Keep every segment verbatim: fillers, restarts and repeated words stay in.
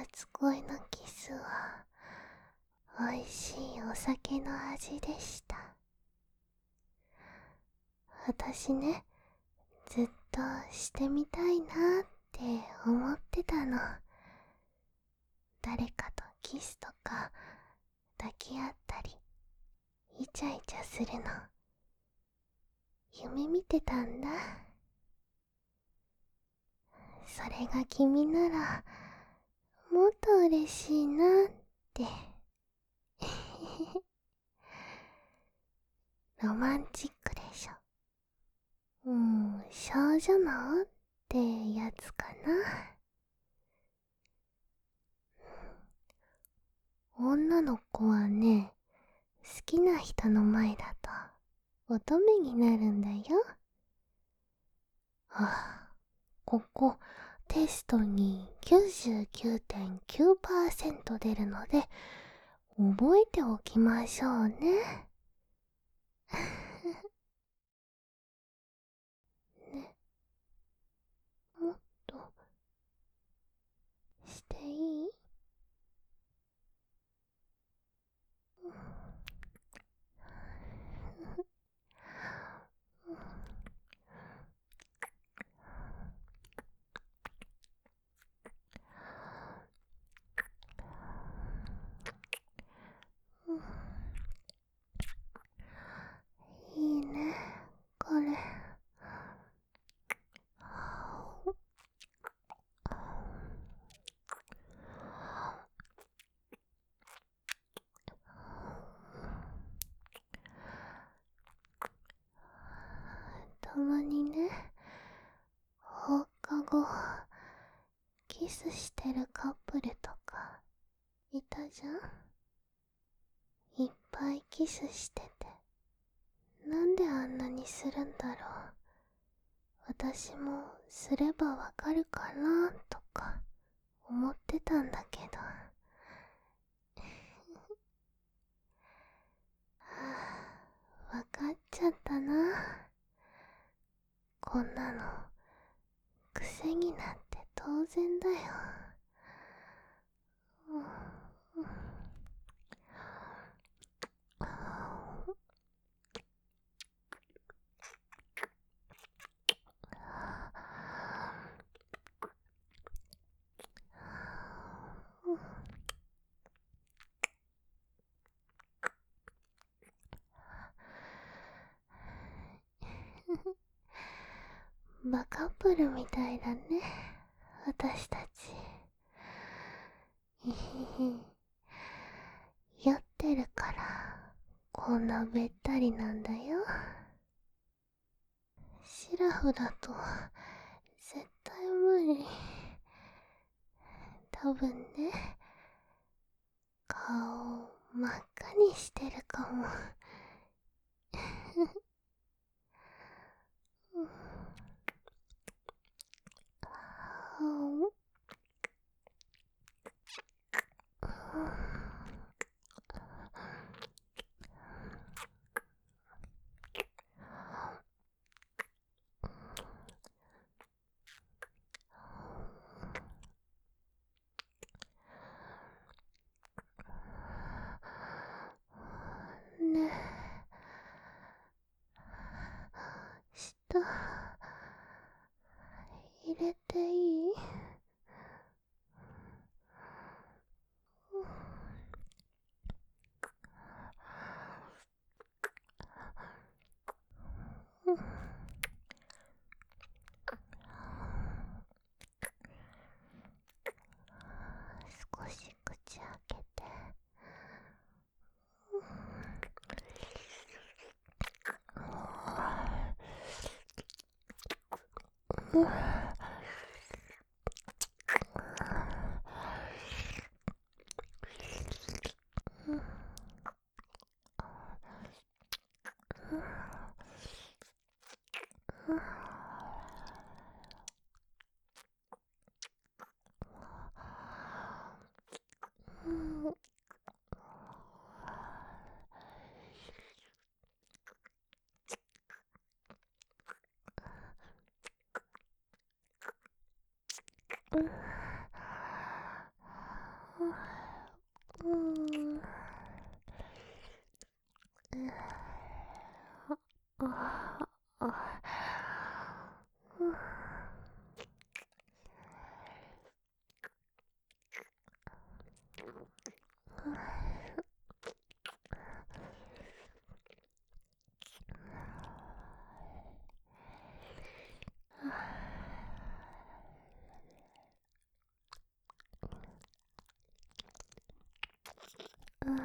初恋のキスは美味しいお酒の味でした。私ね、ずっとしてみたいなって思ってたの。誰かとキスとか抱き合ったりイチャイチャするの夢見てたんだ。それが君ならもっと嬉しいなってロマンチックでしょ。うん、少女のってやつかな。女の子はね、好きな人の前だと乙女になるんだよ。ああ、ここテストに きゅうじゅうきゅうてんきゅうパーセント 出るので覚えておきましょうね。ね、もっとしていい？いいね、これ。たまにね、放課後キスしてるカップルとかいたじゃん。いっぱいキスしてて、なんであんなにするんだろう。私もすればわかるかなとか思ってたんだけど。はあ、わかっちゃったな。こんなの癖になって当然だよ。バカップルみたいだね、私たち。ひひひ。酔ってるからこんなべったりなんだよ。シラフだと絶対無理。多分ね、顔真っ赤にしてるかも。ねえ、舌入れていい？少し口開けて。うん。 うん。ああ、うん。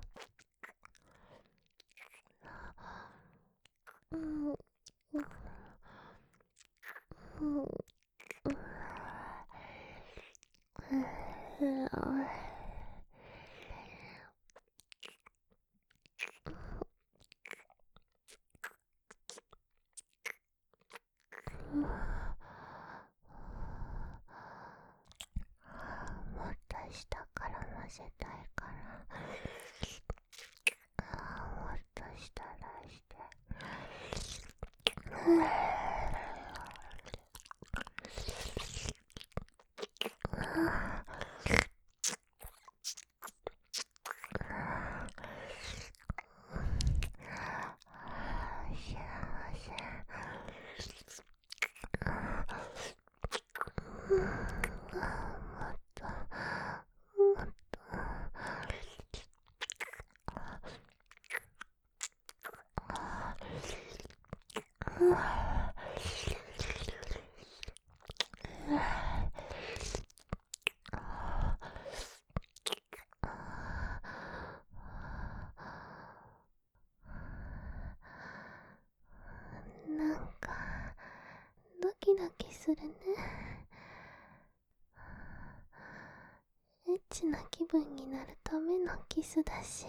うん。もっと下から乗せたいから、もっと下出して。幸せ。もっともっと。なんかドキドキするね。エッチな気分になるためのキスだし、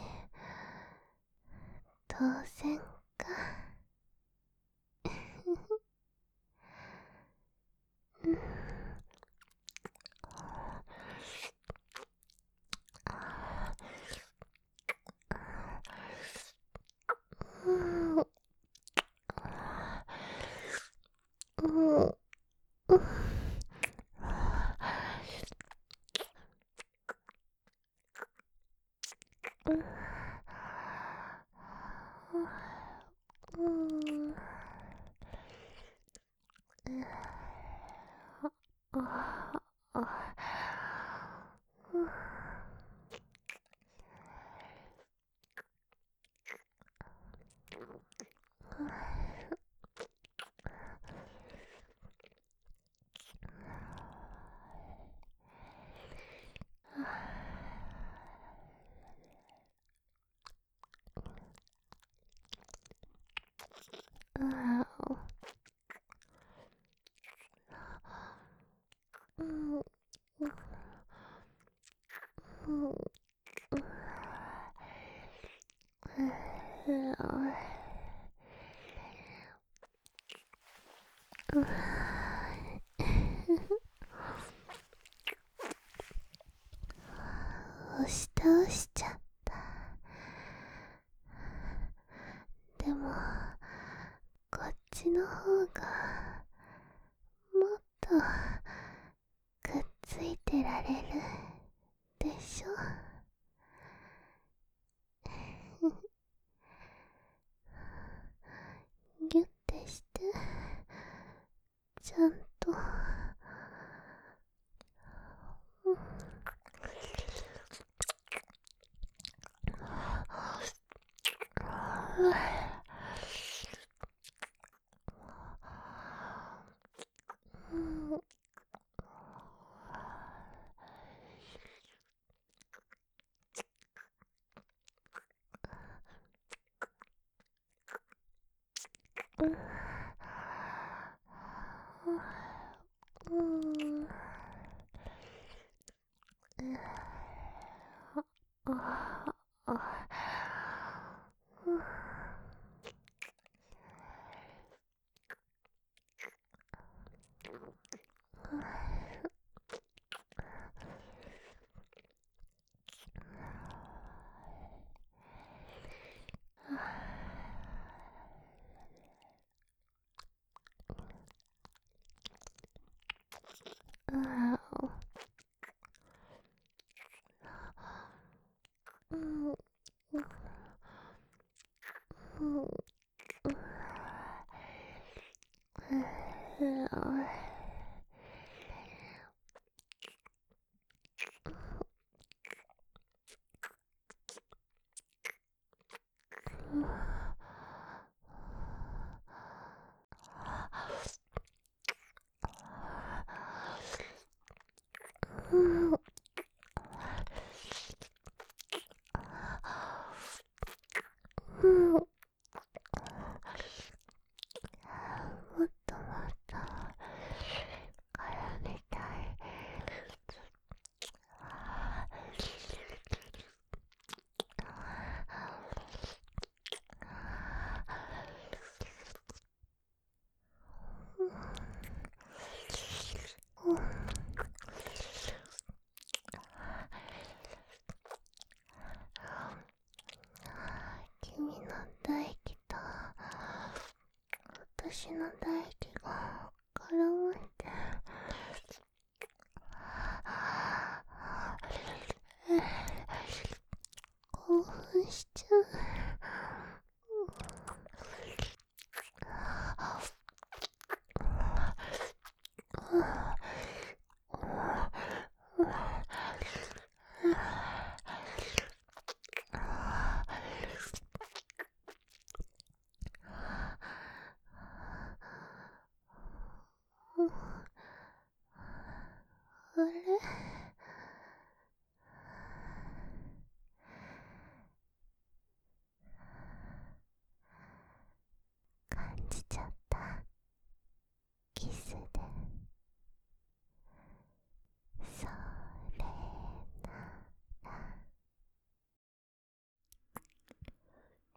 当然か。うん。うんうんうん。押し倒しちゃった。でもこっちの方がもっとくっついてられるでしょ。ギュッてしてちゃんと。 うんうん、もっともっと絡めたい。うん、君の唾液と私の唾液が絡まって興奮しちゃう。あれ、感じちゃった。キスで。それなら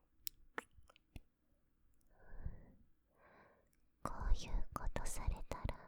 こういうことされたら